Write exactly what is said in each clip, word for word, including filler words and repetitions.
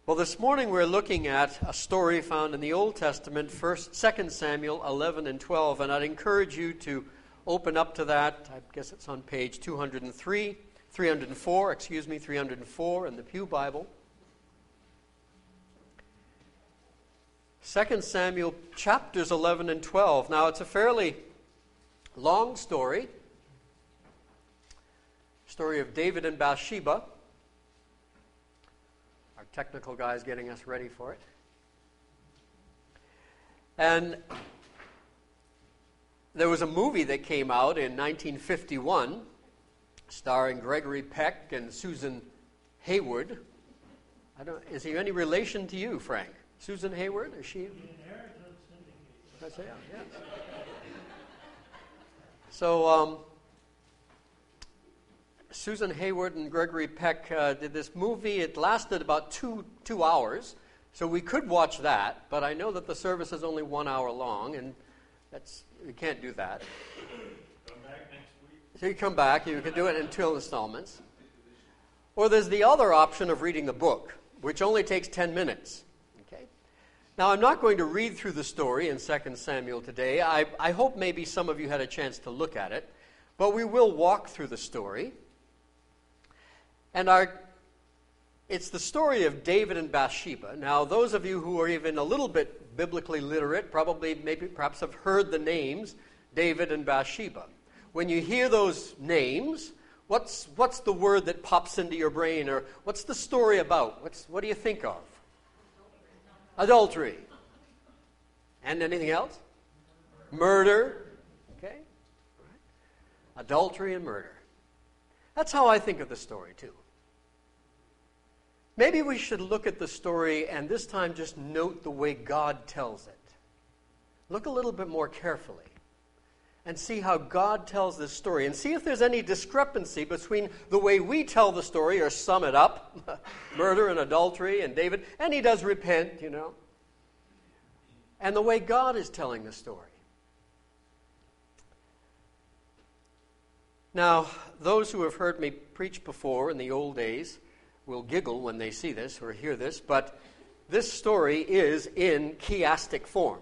Well, this morning we're looking at a story found in the Old Testament, First, Second Samuel eleven and twelve, and I'd encourage you to open up to that. I guess it's on page two hundred three, three hundred four, excuse me, three hundred four in the Pew Bible. Second Samuel chapters eleven and twelve. Now, it's a fairly long story. Story of David and Bathsheba. Our technical guy is getting us ready for it. And there was a movie that came out in nineteen fifty-one starring Gregory Peck and Susan Hayward. I don't, is he any relation to you, Frank? Susan Hayward? Is she? That's it, yes. So, um, Susan Hayward and Gregory Peck uh, did this movie. It lasted about two two hours, so we could watch that. But I know that the service is only one hour long, and that's we can't do that. Come back next week. So you come back. You can do it in two installments. Or there's the other option of reading the book, which only takes ten minutes. Okay. Now, I'm not going to read through the story in Second Samuel today. I, I hope maybe some of you had a chance to look at it, but we will walk through the story. And our, it's the story of David and Bathsheba. Now, those of you who are even a little bit biblically literate probably, maybe, perhaps have heard the names David and Bathsheba. When you hear those names, what's what's the word that pops into your brain, or what's the story about? What's what do you think of? Adultery. And anything else? Murder. Okay. Adultery and murder. That's how I think of the story, too. Maybe we should look at the story and this time just note the way God tells it. Look a little bit more carefully and see how God tells this story and see if there's any discrepancy between the way we tell the story or sum it up, murder and adultery and David, and he does repent, you know, and the way God is telling the story. Now, those who have heard me preach before in the old days will giggle when they see this or hear this, but this story is in chiastic form.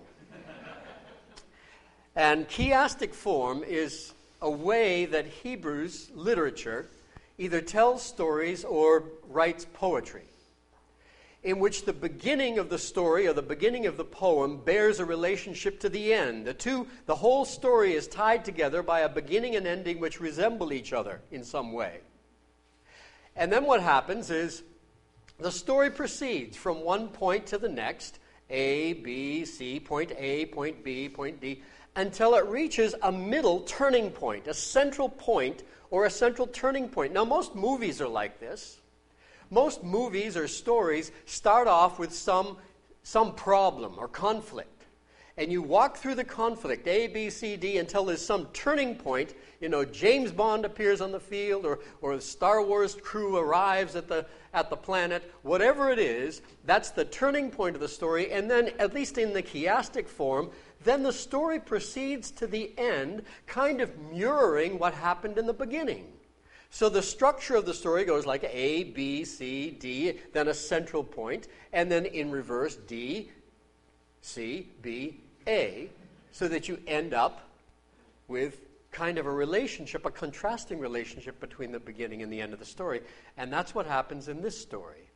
And chiastic form is a way that Hebrews literature either tells stories or writes poetry, in which the beginning of the story or the beginning of the poem bears a relationship to the end. The two, the whole story is tied together by a beginning and ending which resemble each other in some way. And then what happens is the story proceeds from one point to the next, A, B, C, point A, point B, point D, until it reaches a middle turning point, a central point or a central turning point. Now, most movies are like this. Most movies or stories start off with some, some problem or conflict. And you walk through the conflict, A, B, C, D, until there's some turning point. You know, James Bond appears on the field, or, or the Star Wars crew arrives at the, at the planet. Whatever it is, that's the turning point of the story. And then, at least in the chiastic form, then the story proceeds to the end, kind of mirroring what happened in the beginning. So the structure of the story goes like A, B, C, D, then a central point, and then in reverse, D, C, B, A, so that you end up with kind of a relationship, a contrasting relationship between the beginning and the end of the story. And that's what happens in this story.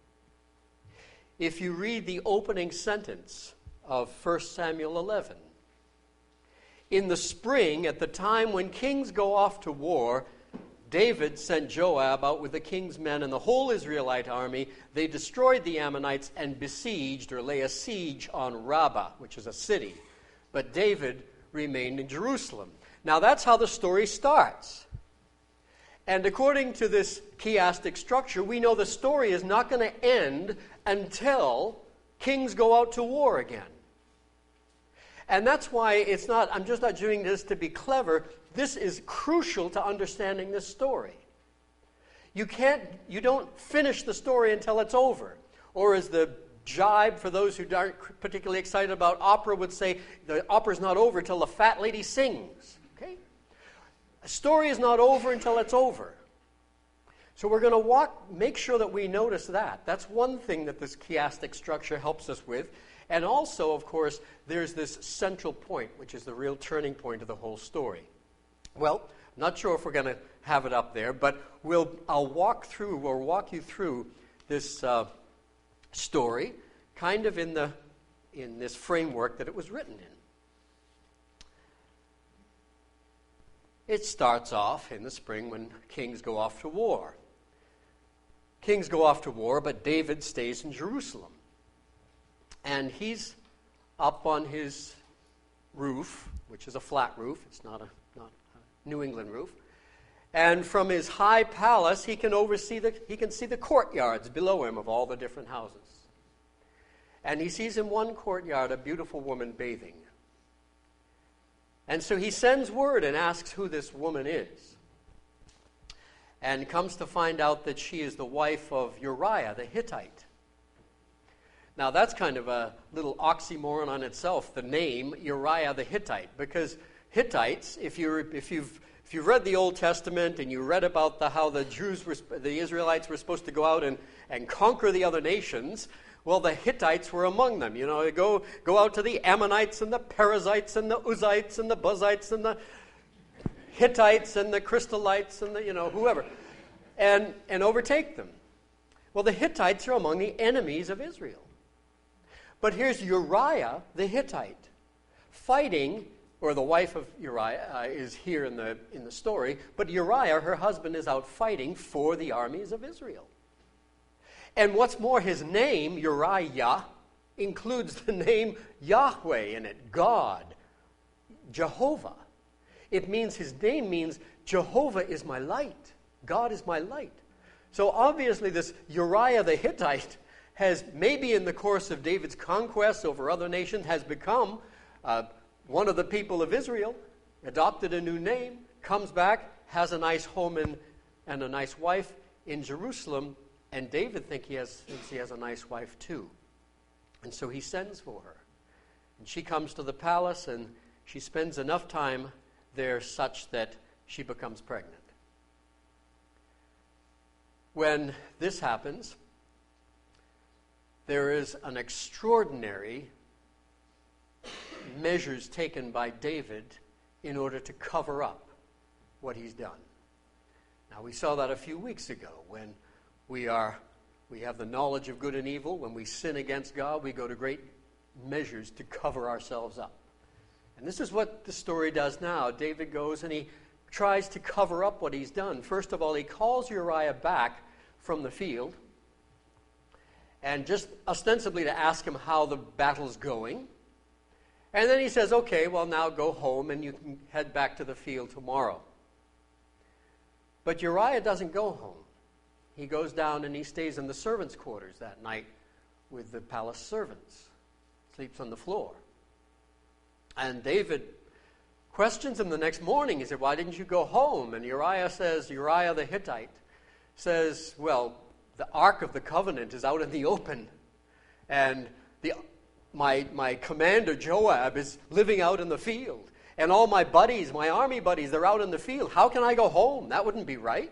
If you read the opening sentence of First Samuel eleven, in the spring, at the time when kings go off to war, David sent Joab out with the king's men and the whole Israelite army. They destroyed the Ammonites and besieged or lay a siege on Rabbah, which is a city. But David remained in Jerusalem. Now that's how the story starts. And according to this chiastic structure, we know the story is not going to end until kings go out to war again. And that's why it's not, I'm just not doing this to be clever. This is crucial to understanding this story. You can't, you don't finish the story until it's over. Or as the jibe for those who aren't particularly excited about opera would say, the opera's not over until the fat lady sings. Okay? A story is not over until it's over. So we're going to walk, make sure that we notice that. That's one thing that this chiastic structure helps us with. And also, of course, there's this central point, which is the real turning point of the whole story. Well, I'm not sure if we're going to have it up there, but we'll, I'll walk through, or walk you through this uh, story, kind of in the in this framework that it was written in. It starts off in the spring when kings go off to war. Kings go off to war, but David stays in Jerusalem. And he's up on his roof, which is a flat roof. It's not a, not a New England roof. And from his high palace, he can oversee the, he can see the courtyards below him of all the different houses. And he sees in one courtyard a beautiful woman bathing. And so he sends word and asks who this woman is. And comes to find out that she is the wife of Uriah the Hittite. Now that's kind of a little oxymoron on itself, the name Uriah the Hittite, because Hittites, if you if you've if you've read the Old Testament and you read about the how the Jews were, the Israelites were supposed to go out and, and conquer the other nations, well, the Hittites were among them. You know, they go go out to the Ammonites and the Perizzites and the Uzzites and the Buzzites and the Hittites and the Crystalites and the, you know, whoever, and, and overtake them. Well, the Hittites are among the enemies of Israel. But here's Uriah the Hittite fighting, or the wife of Uriah uh, is here in the, in the story, but Uriah, her husband, is out fighting for the armies of Israel. And what's more, his name, Uriah, includes the name Yahweh in it, God, Jehovah. It means, his name means, Jehovah is my light. God is my light. So obviously this Uriah the Hittite has, maybe in the course of David's conquests over other nations, has become uh, one of the people of Israel, adopted a new name, comes back, has a nice home in, and a nice wife in Jerusalem, and David think he has, thinks he has a nice wife too. And so he sends for her. And she comes to the palace, and she spends enough time there such that she becomes pregnant. When this happens, there is an extraordinary measures taken by David in order to cover up what he's done. Now, we saw that a few weeks ago when we are we have the knowledge of good and evil. When we sin against God, we go to great measures to cover ourselves up. And this is what the story does now. David goes and he tries to cover up what he's done. First of all, he calls Uriah back from the field, and just ostensibly to ask him how the battle's going. And then he says, okay, well, now go home and you can head back to the field tomorrow. But Uriah doesn't go home. He goes down and he stays in the servants' quarters that night with the palace servants. Sleeps on the floor. And David questions him the next morning. He said, why didn't you go home? And Uriah says, Uriah the Hittite says, well, the Ark of the Covenant is out in the open. And the, my, my commander, Joab, is living out in the field. And all my buddies, my army buddies, they're out in the field. How can I go home? That wouldn't be right.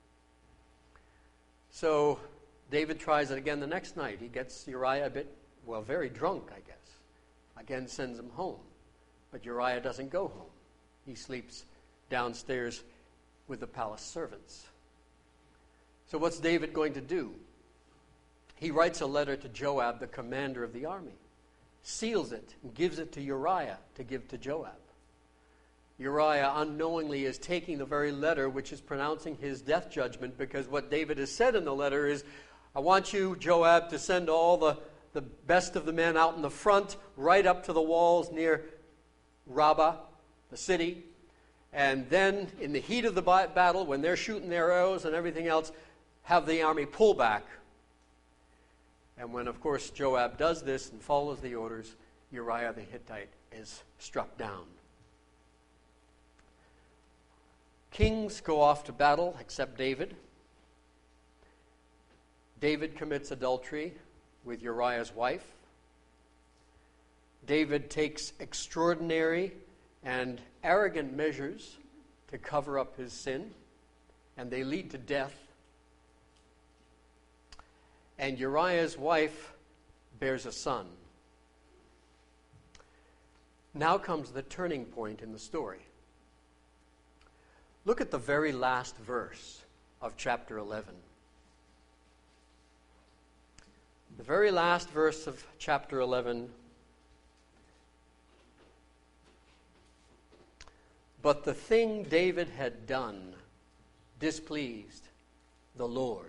So David tries it again the next night. He gets Uriah a bit, well, very drunk, I guess. Again, sends him home. But Uriah doesn't go home. He sleeps downstairs with the palace servants. So what's David going to do? He writes a letter to Joab, the commander of the army, seals it, and gives it to Uriah to give to Joab. Uriah unknowingly is taking the very letter which is pronouncing his death judgment, because what David has said in the letter is, I want you, Joab, to send all the, the best of the men out in the front, right up to the walls near Rabbah, the city, and then in the heat of the battle, when they're shooting their arrows and everything else, have the army pull back. And when, of course, Joab does this and follows the orders, Uriah the Hittite is struck down. Kings go off to battle, except David. David commits adultery with Uriah's wife. David takes extraordinary and arrogant measures to cover up his sin, and they lead to death and Uriah's wife bears a son. Now comes the turning point in the story. Look at the very last verse of chapter eleven. The very last verse of chapter eleven. But the thing David had done displeased the Lord.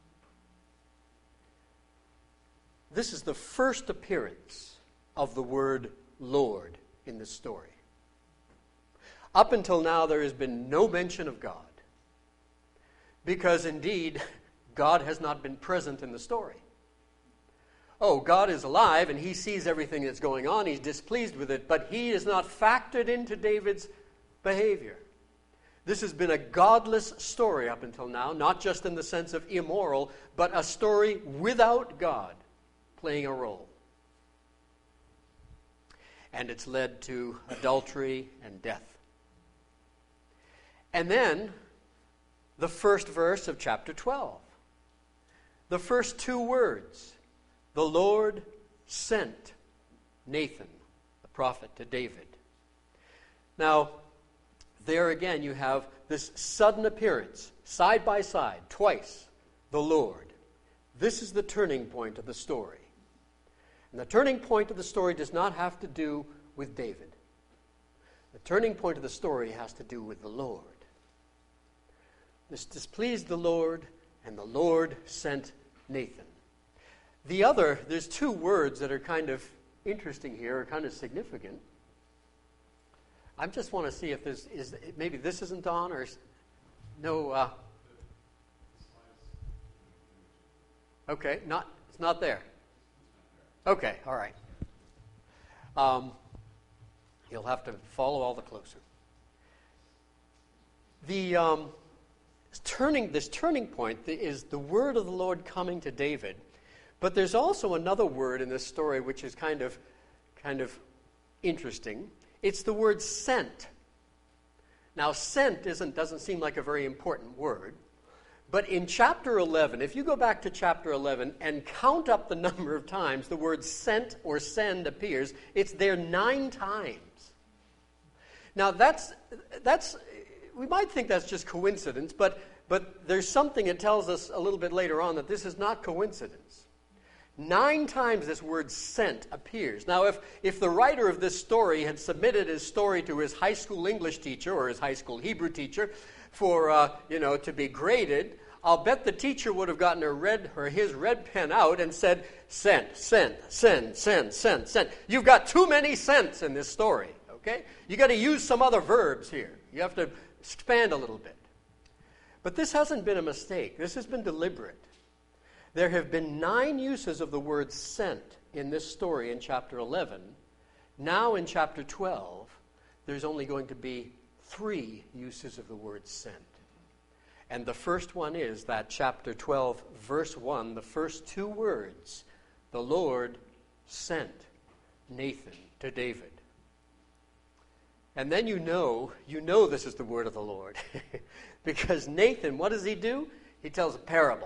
This is the first appearance of the word Lord in this story. Up until now, there has been no mention of God, because indeed, God has not been present in the story. Oh, God is alive and he sees everything that's going on. He's displeased with it, but he is not factored into David's behavior. This has been a godless story up until now, not just in the sense of immoral, but a story without God playing a role. And it's led to adultery and death. And then, the first verse of chapter twelve. The first two words. The Lord sent Nathan, the prophet, to David. Now, there again you have this sudden appearance, side by side, twice, the Lord. This is the turning point of the story. And the turning point of the story does not have to do with David. The turning point of the story has to do with the Lord. This displeased the Lord, and the Lord sent Nathan. The other, there's two words that are kind of interesting here, or kind of significant. I just want to see if there's, is, maybe this isn't on, or no, uh, okay, not, it's not there. Okay, all right. Um, you'll have to follow all the closer. The um, turning, this turning point is the word of the Lord coming to David. But there's also another word in this story which is kind of, kind of interesting. It's the word sent. Now, sent isn't, doesn't seem like a very important word. But in chapter eleven, if you go back to chapter eleven and count up the number of times the word sent or send appears, it's there nine times. Now, that's, that's we might think that's just coincidence, but, but there's something that tells us a little bit later on that this is not coincidence. Nine times this word sent appears. Now, if, if the writer of this story had submitted his story to his high school English teacher or his high school Hebrew teacher for, uh, you know, to be graded, I'll bet the teacher would have gotten her red, or his red pen out and said, sent, sent, send, send, send, send. You've got too many cents in this story, okay? You got to use some other verbs here. You have to expand a little bit. But this hasn't been a mistake. This has been deliberate. There have been nine uses of the word sent in this story in chapter eleven. Now in chapter twelve, there's only going to be three uses of the word sent. And the first one is that chapter twelve, verse one, the first two words, the Lord sent Nathan to David. And then you know, you know this is the word of the Lord. Because Nathan, what does he do? He tells a parable.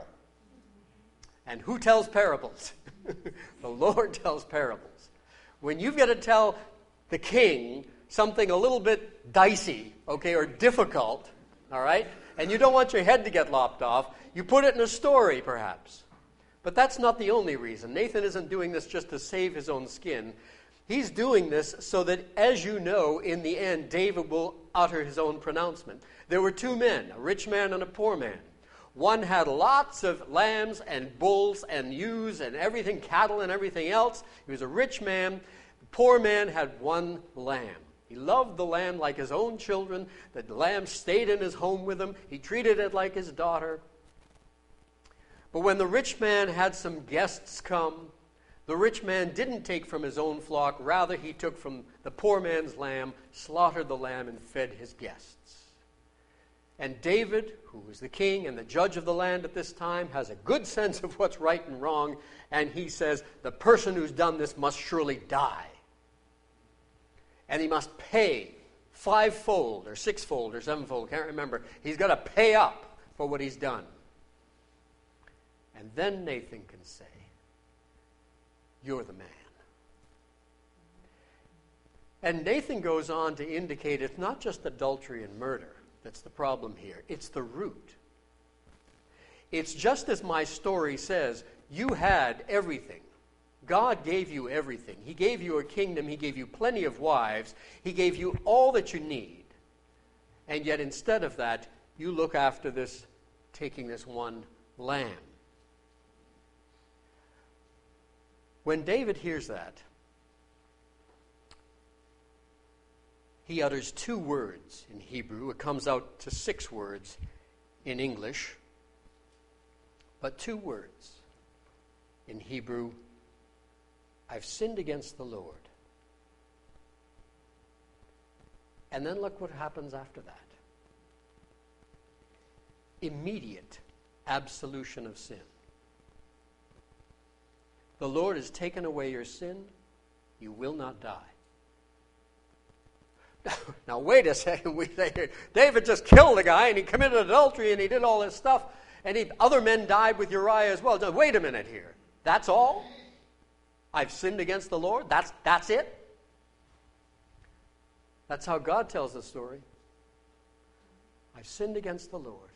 And who tells parables? The Lord tells parables. When you've got to tell the king something a little bit dicey, okay, or difficult, all right, and you don't want your head to get lopped off, you put it in a story, perhaps. But that's not the only reason. Nathan isn't doing this just to save his own skin. He's doing this so that, as you know, in the end, David will utter his own pronouncement. There were two men, a rich man and a poor man. One had lots of lambs and bulls and ewes and everything, cattle and everything else. He was a rich man. The poor man had one lamb. He loved the lamb like his own children. The lamb stayed in his home with him. He treated it like his daughter. But when the rich man had some guests come, the rich man didn't take from his own flock. Rather, he took from the poor man's lamb, slaughtered the lamb, and fed his guests. And David, who was the king and the judge of the land at this time, has a good sense of what's right and wrong, and he says, the person who's done this must surely die. And he must pay fivefold or sixfold or sevenfold, can't remember. He's got to pay up for what he's done. And then Nathan can say, you're the man. And Nathan goes on to indicate it's not just adultery and murder that's the problem here. It's the root. It's just as my story says, you had everything. God gave you everything. He gave you a kingdom. He gave you plenty of wives. He gave you all that you need. And yet instead of that, you look after this, taking this one lamb. When David hears that, he utters two words in Hebrew. It comes out to six words in English, but two words in Hebrew. I've sinned against the Lord. And then look what happens after that. Immediate absolution of sin. The Lord has taken away your sin. You will not die. Now, wait a second. We say here, David just killed a guy and he committed adultery and he did all this stuff and he, other men died with Uriah as well. Now, wait a minute here. That's all? I've sinned against the Lord? That's, that's it? That's how God tells the story. I've sinned against the Lord.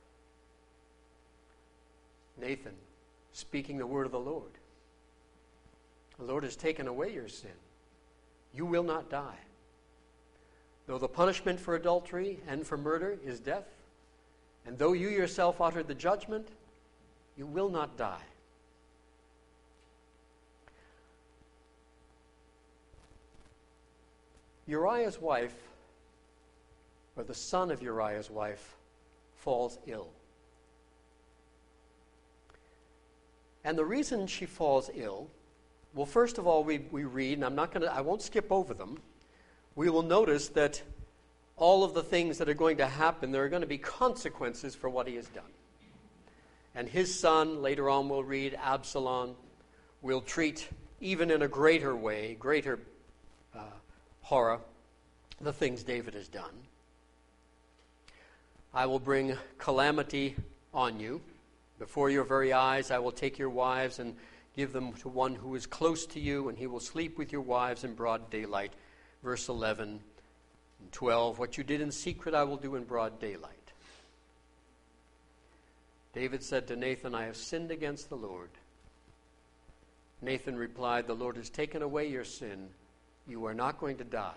Nathan, speaking the word of the Lord. The Lord has taken away your sin. You will not die. Though the punishment for adultery and for murder is death, and though you yourself uttered the judgment, you will not die. Uriah's wife, or the son of Uriah's wife, falls ill. And the reason she falls ill, well, first of all, we, we read, and I'm not going to, I won't skip over them. We will notice that all of the things that are going to happen, there are going to be consequences for what he has done. And his son, later on we'll read, Absalom, will treat even in a greater way, greater uh, horror, the things David has done. I will bring calamity on you. Before your very eyes I will take your wives and give them to one who is close to you, and he will sleep with your wives in broad daylight. Verse eleven and twelve, what you did in secret I will do in broad daylight. David said to Nathan, I have sinned against the Lord. Nathan replied, the Lord has taken away your sin. You are not going to die.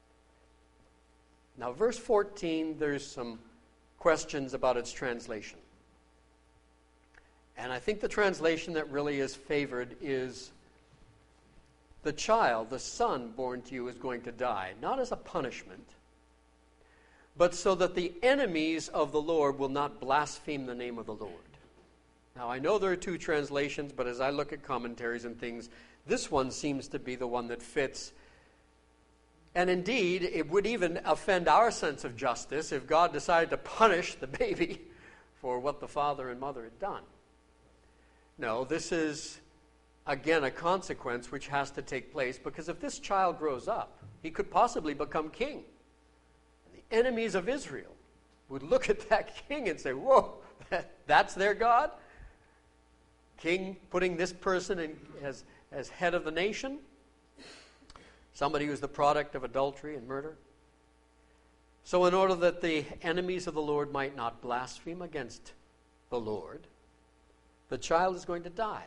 Now, verse fourteen, there's some questions about its translation. And I think the translation that really is favored is the child, the son born to you is going to die, not as a punishment, but so that the enemies of the Lord will not blaspheme the name of the Lord. Now, I know there are two translations, but as I look at commentaries and things, this one seems to be the one that fits. And indeed, it would even offend our sense of justice if God decided to punish the baby for what the father and mother had done. No, this is, again, a consequence which has to take place, because if this child grows up, he could possibly become king. And the enemies of Israel would look at that king and say, whoa, that, that's their God? King putting this person in, as, as head of the nation? Somebody who's the product of adultery and murder? So in order that the enemies of the Lord might not blaspheme against the Lord, the child is going to die.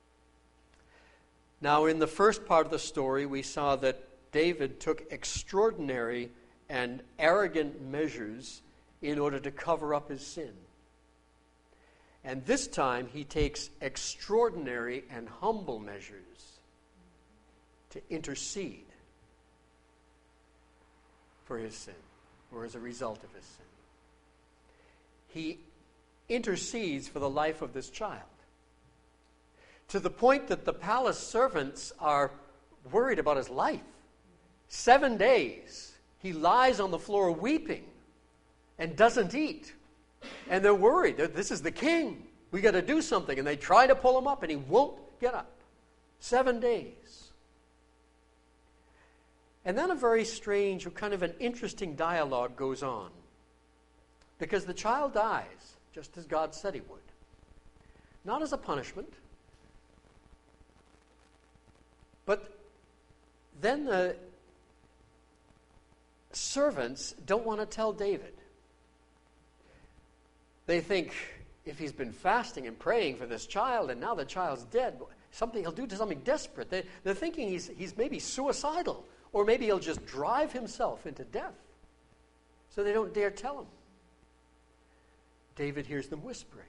Now, in the first part of the story, we saw that David took extraordinary and arrogant measures in order to cover up his sin. And this time, he takes extraordinary and humble measures to intercede for his sin, or as a result of his sin. He intercedes for the life of this child, to the point that the palace servants are worried about his life. Seven days he lies on the floor weeping and doesn't eat. And they're worried. This is the king. We got to do something. And they try to pull him up and he won't get up. Seven days. And then a very strange, or kind of an interesting dialogue goes on. Because the child dies, just as God said he would. not as a punishment. But then the servants don't want to tell David. They think, if he's been fasting and praying for this child and now the child's dead, something he'll do to something desperate. They, they're thinking he's, he's maybe suicidal, or maybe he'll just drive himself into death. So they don't dare tell him. David hears them whispering.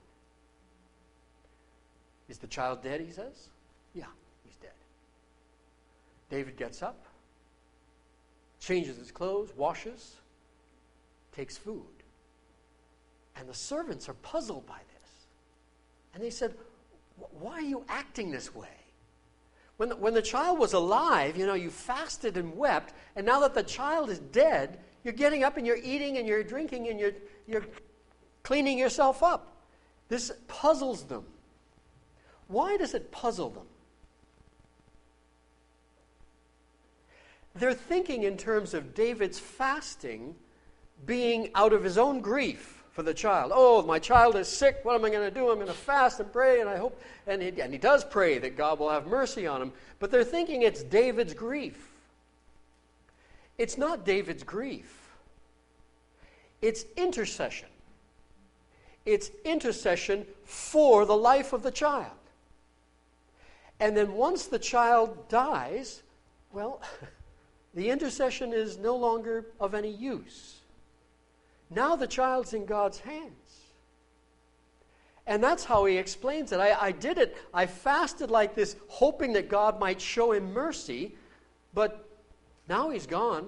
Is the child dead, he says? Yeah, he's dead. David gets up, changes his clothes, washes, takes food. And the servants are puzzled by this. And they said, why are you acting this way? When the, when the child was alive, you know, you fasted and wept, and now that the child is dead, you're getting up and you're eating and you're drinking and you're, you're cleaning yourself up. This puzzles them. Why does it puzzle them? They're thinking in terms of David's fasting being out of his own grief for the child. Oh, my child is sick. What am I going to do? I'm going to fast and pray, and I hope. And he, and he does pray that God will have mercy on him. But they're thinking it's David's grief. It's not David's grief. It's intercession. It's intercession for the life of the child. And then once the child dies, well, the intercession is no longer of any use. Now the child's in God's hands. And that's how he explains it. I, I did it. I fasted like this, hoping that God might show him mercy, but now he's gone.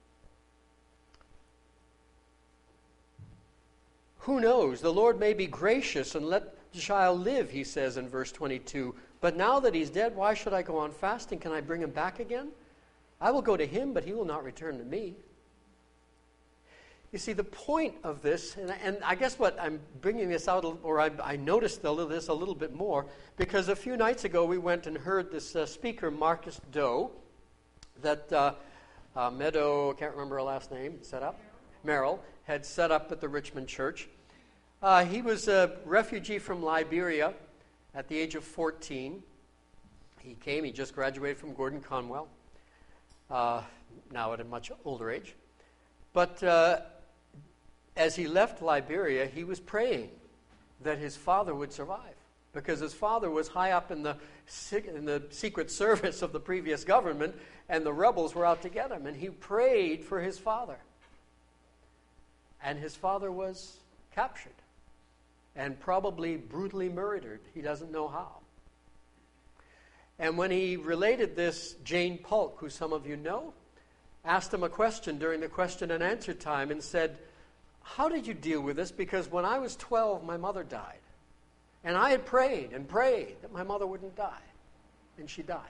Who knows? The Lord may be gracious and let the child live, he says in verse twenty-two. But now that he's dead, why should I go on fasting? Can I bring him back again? I will go to him, but he will not return to me. You see, the point of this, and, and I guess what I'm bringing this out, or I, I noticed a little, this a little bit more, because a few nights ago we went and heard this uh, speaker, Marcus Doe, that uh, uh, Meadow, I can't remember her last name, set up? Merrill, had set up at the Richmond Church. Uh, he was a refugee from Liberia at the age of fourteen. He came, he just graduated from Gordon Conwell, uh, now at a much older age. But uh, as he left Liberia, he was praying that his father would survive, because his father was high up in the in the secret service of the previous government, and the rebels were out to get him. And he prayed for his father. And his father was captured and probably brutally murdered. He doesn't know how. And when he related this, Jane Polk, who some of you know, asked him a question during the question and answer time and said, how did you deal with this? Because when I was twelve, my mother died. And I had prayed and prayed that my mother wouldn't die. And she died.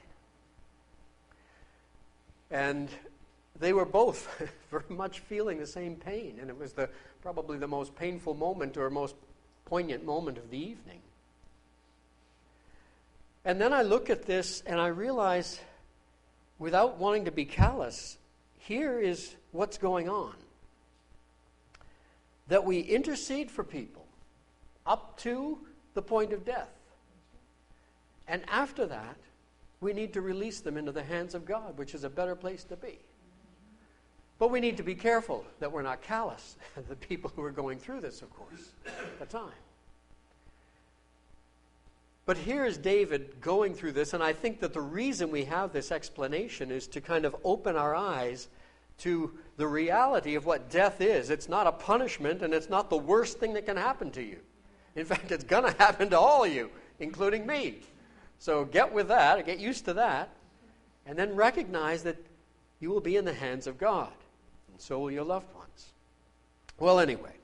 And they were both very much feeling the same pain. And it was the probably the most painful moment or most poignant moment of the evening. And then I look at this and I realize, without wanting to be callous, here is what's going on. That we intercede for people up to the point of death. And after that, we need to release them into the hands of God, which is a better place to be. But we need to be careful that we're not callous, the people who are going through this, of course, at the time. But here's David going through this, and I think that the reason we have this explanation is to kind of open our eyes to the reality of what death is. It's not a punishment, and it's not the worst thing that can happen to you. In fact, it's going to happen to all of you, including me. So get with that, or get used to that, and then recognize that you will be in the hands of God, and so will your loved ones. Well, anyway,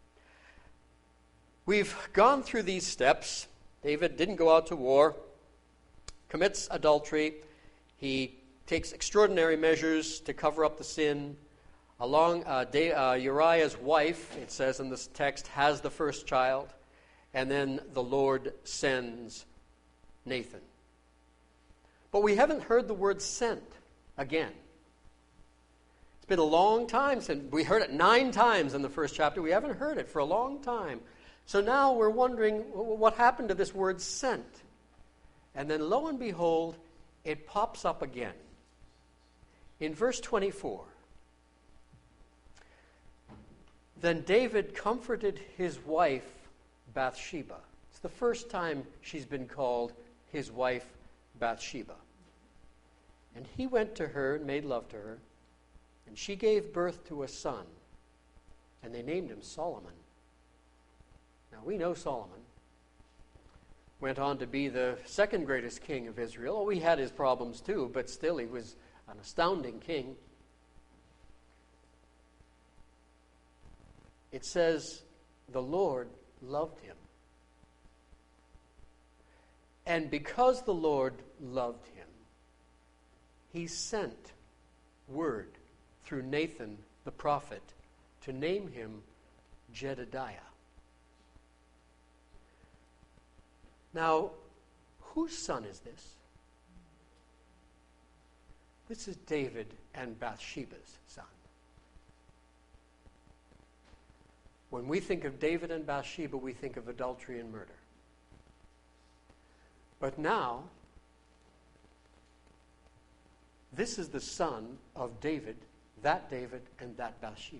we've gone through these steps. David didn't go out to war, commits adultery. He takes extraordinary measures to cover up the sin. Along uh, De, uh, Uriah's wife, it says in this text, has the first child. And then the Lord sends Nathan. But we haven't heard the word sent again. It's been a long time since we heard it nine times in the first chapter. We haven't heard it for a long time. So now we're wondering what happened to this word sent. And then lo and behold, it pops up again. In verse twenty-four, then David comforted his wife Bathsheba. It's the first time she's been called his wife Bathsheba. And he went to her and made love to her, and she gave birth to a son, and they named him Solomon. Now we know Solomon went on to be the second greatest king of Israel. Oh, he had his problems too, but still he was an astounding king. It says the Lord loved him. And because the Lord loved him, he sent word through Nathan the prophet to name him Jedediah. Now, whose son is this? This is David and Bathsheba's son. When we think of David and Bathsheba, we think of adultery and murder. But now, this is the son of David, that David, and that Bathsheba.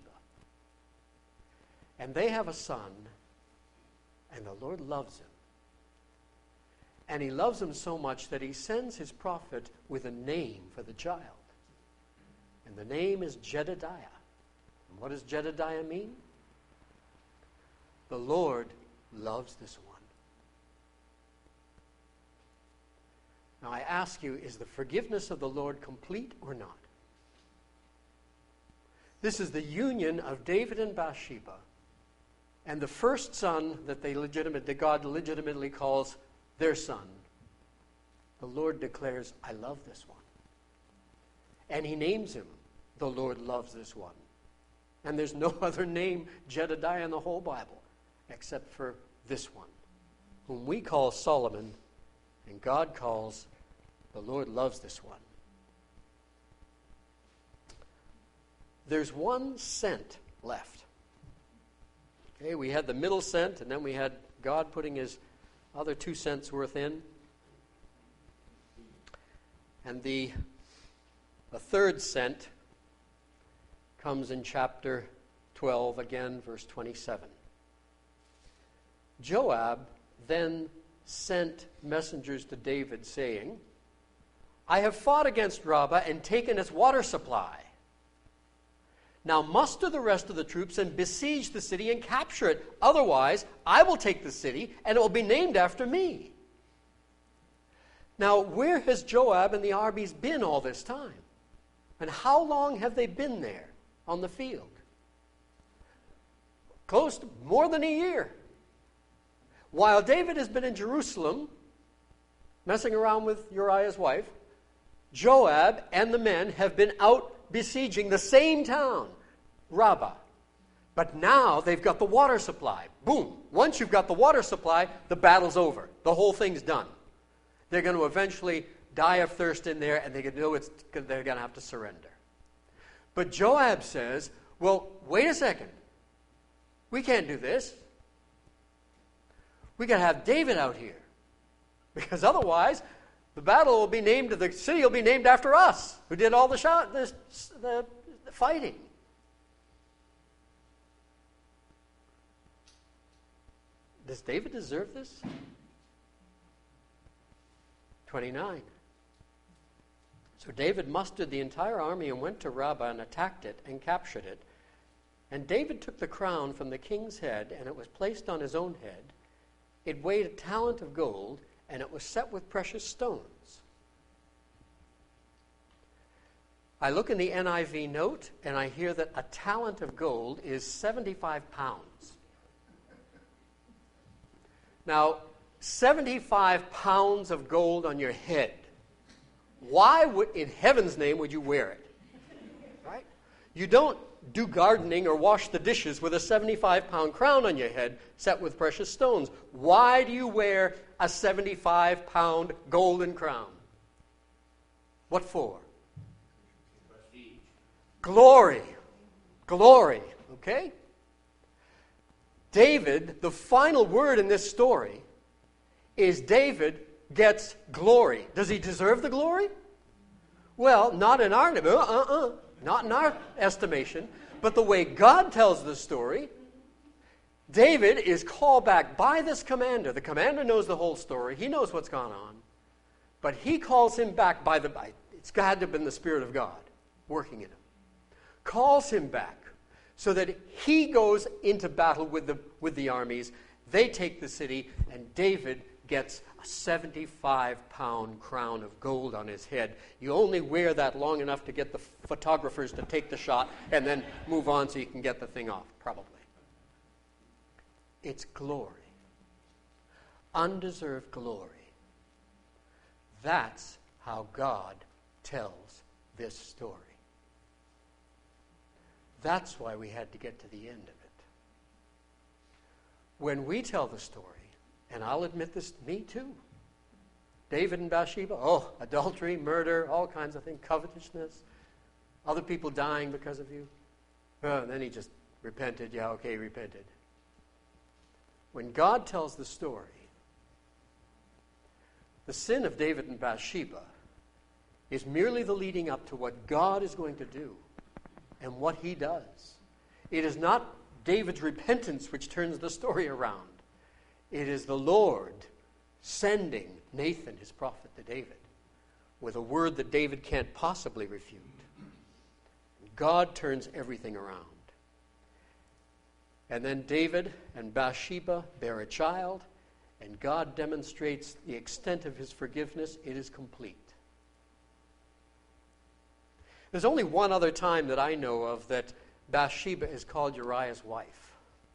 And they have a son, and the Lord loves him. And he loves him so much that he sends his prophet with a name for the child. And the name is Jedediah. And what does Jedediah mean? The Lord loves this one. Now I ask you, is the forgiveness of the Lord complete or not? This is the union of David and Bathsheba, and the first son that they legitimate, that God legitimately calls their son. The Lord declares, I love this one. And he names him, the Lord loves this one. And there's no other name Jedediah in the whole Bible except for this one, whom we call Solomon, and God calls, the Lord loves this one. There's one cent left. Okay, we had the middle cent, and then we had God putting his other two cents worth in. And the, the third cent comes in chapter twelve, again, verse twenty-seven. Joab then sent messengers to David, saying, I have fought against Rabbah and taken its water supply. Now muster the rest of the troops and besiege the city and capture it. Otherwise, I will take the city, and it will be named after me. Now, where has Joab and the armies been all this time? And how long have they been there on the field? Close to more than a year. While David has been in Jerusalem, messing around with Uriah's wife, Joab and the men have been out besieging the same town, Rabbah. But now they've got the water supply. Boom. Once you've got the water supply, the battle's over. The whole thing's done. They're going to eventually die of thirst in there, and they know it's, they're going to have to surrender. But Joab says, well, wait a second. We can't do this. We got to have David out here. Because otherwise, the battle will be named, the city will be named after us, who did all the, shot, the, the, the fighting. Does David deserve this? twenty-nine. So David mustered the entire army and went to Rabbah and attacked it and captured it. And David took the crown from the king's head, and it was placed on his own head. It weighed a talent of gold, and it was set with precious stones. I look in the N I V note, and I hear that a talent of gold is seventy-five pounds. Now, seventy-five pounds of gold on your head. Why would, in heaven's name, would you wear it? Right? You don't do gardening or wash the dishes with a seventy-five pound crown on your head set with precious stones. Why do you wear a seventy-five pound golden crown? What for? Glory. Glory. Okay? David, the final word in this story, is David gets glory. Does he deserve the glory? Well, not in our, uh-uh, not in our estimation, but the way God tells the story, David is called back by this commander. The commander knows the whole story. He knows what's gone on. But he calls him back by the, it's had to have been the Spirit of God working in him. Calls him back so that he goes into battle with the, with the armies. They take the city, and David gets a seventy-five pound crown of gold on his head. You only wear that long enough to get the photographers to take the shot and then move on so you can get the thing off, probably. It's glory. Undeserved glory. That's how God tells this story. That's why we had to get to the end of it. When we tell the story, and I'll admit this, me too. David and Bathsheba, oh, adultery, murder, all kinds of things, covetousness, other people dying because of you. Oh, and then he just repented. Yeah, okay, he repented. When God tells the story, the sin of David and Bathsheba is merely the leading up to what God is going to do and what he does. It is not David's repentance which turns the story around. It is the Lord sending Nathan, his prophet, to David with a word that David can't possibly refute. God turns everything around. And then David and Bathsheba bear a child, and God demonstrates the extent of his forgiveness. It is complete. There's only one other time that I know of that Bathsheba is called Uriah's wife.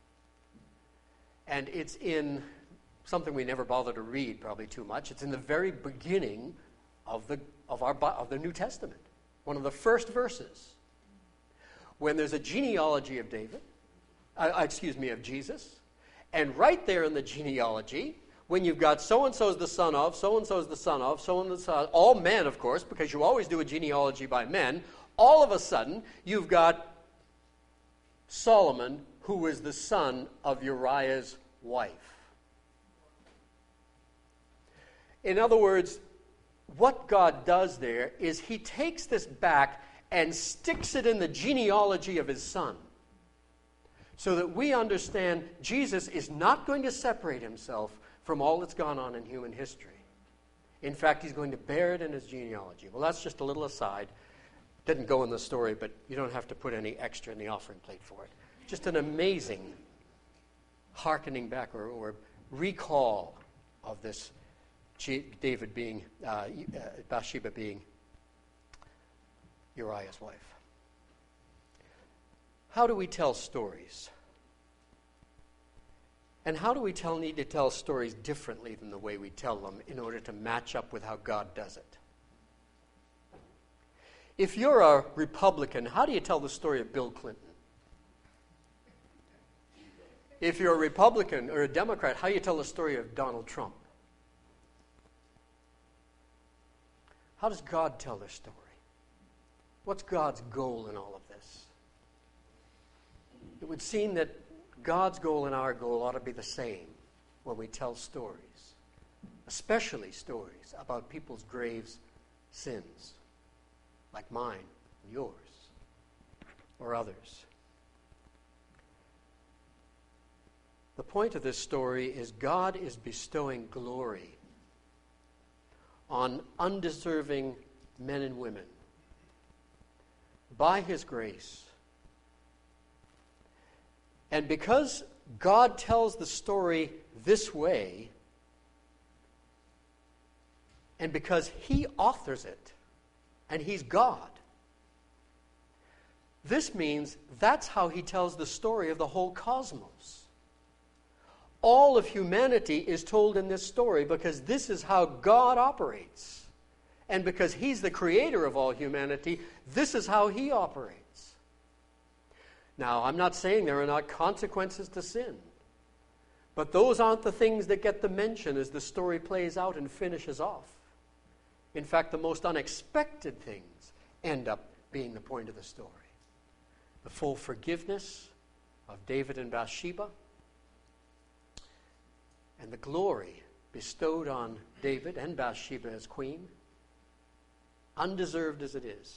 And it's in something we never bother to read probably too much. It's in the very beginning of the of our of the New Testament. One of the first verses. When there's a genealogy of David, uh, excuse me, of Jesus, and right there in the genealogy, when you've got so-and-so's the son of, so-and-so's the son of, so-and-so's the son of, all men, of course, because you always do a genealogy by men, all of a sudden, you've got Solomon, who was the son of Uriah's wife. In other words, what God does there is he takes this back and sticks it in the genealogy of his son, so that we understand Jesus is not going to separate himself from all that's gone on in human history. In fact, he's going to bear it in his genealogy. Well, that's just a little aside. Didn't go in the story, but you don't have to put any extra in the offering plate for it. Just an amazing hearkening back or, or recall of this David being, uh, Bathsheba being Uriah's wife. How do we tell stories? And how do we tell, need to tell stories differently than the way we tell them in order to match up with how God does it? If you're a Republican, how do you tell the story of Bill Clinton? If you're a Republican or a Democrat, how do you tell the story of Donald Trump? How does God tell their story? What's God's goal in all of this? It would seem that God's goal and our goal ought to be the same when we tell stories, especially stories about people's grave sins, like mine and yours, or others. The point of this story is God is bestowing glory on undeserving men and women by his grace. And because God tells the story this way, and because he authors it, and he's God, this means that's how he tells the story of the whole cosmos. All of humanity is told in this story because this is how God operates. And because he's the creator of all humanity, this is how he operates. Now, I'm not saying there are not consequences to sin, but those aren't the things that get the mention as the story plays out and finishes off. In fact, the most unexpected things end up being the point of the story. The full forgiveness of David and Bathsheba, and the glory bestowed on David and Bathsheba as queen, undeserved as it is.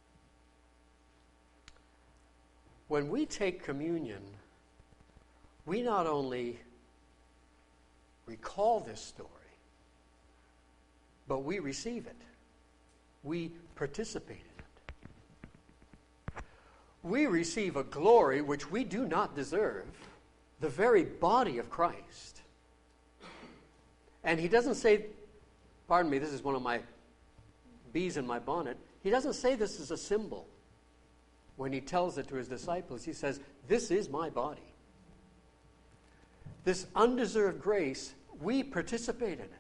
When we take communion, we not only recall this story, but we receive it. We participate in it. We receive a glory which we do not deserve, the very body of Christ. And he doesn't say, pardon me, this is one of my bees in my bonnet. He doesn't say this is a symbol. When he tells it to his disciples, he says, this is my body. This undeserved grace, we participate in it.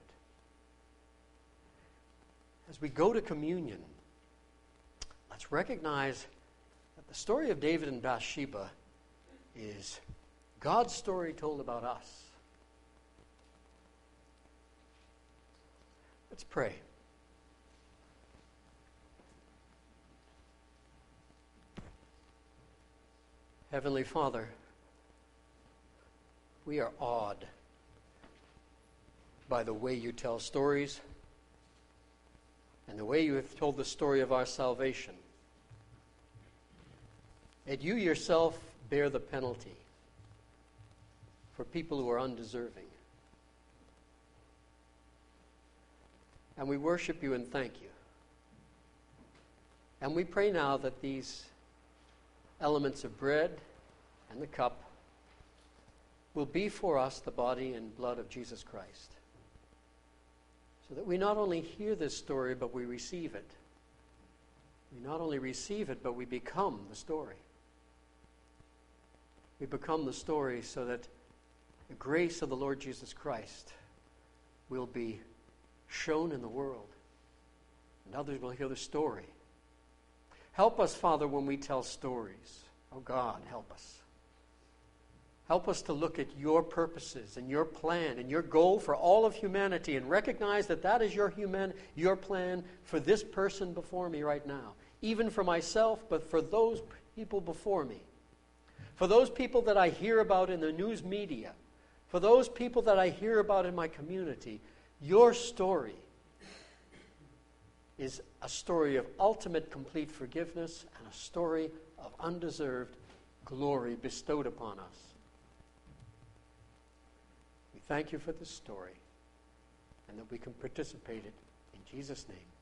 As we go to communion, let's recognize that the story of David and Bathsheba is God's story told about us. Let's pray. Heavenly Father, we are awed by the way you tell stories and the way you have told the story of our salvation. And you yourself bear the penalty for people who are undeserving. And we worship you and thank you. And we pray now that these elements of bread and the cup will be for us the body and blood of Jesus Christ. So that we not only hear this story, but we receive it. We not only receive it, but we become the story. We become the story so that the grace of the Lord Jesus Christ will be shown in the world, and others will hear the story. Help us, Father, when we tell stories. Oh God, help us. Help us to look at your purposes and your plan and your goal for all of humanity and recognize that that is your human, your plan for this person before me right now. Even for myself, but for those people before me. For those people that I hear about in the news media. For those people that I hear about in my community. Your story is a story of ultimate complete forgiveness and a story of undeserved glory bestowed upon us. We thank you for this story and that we can participate in it. In Jesus' name.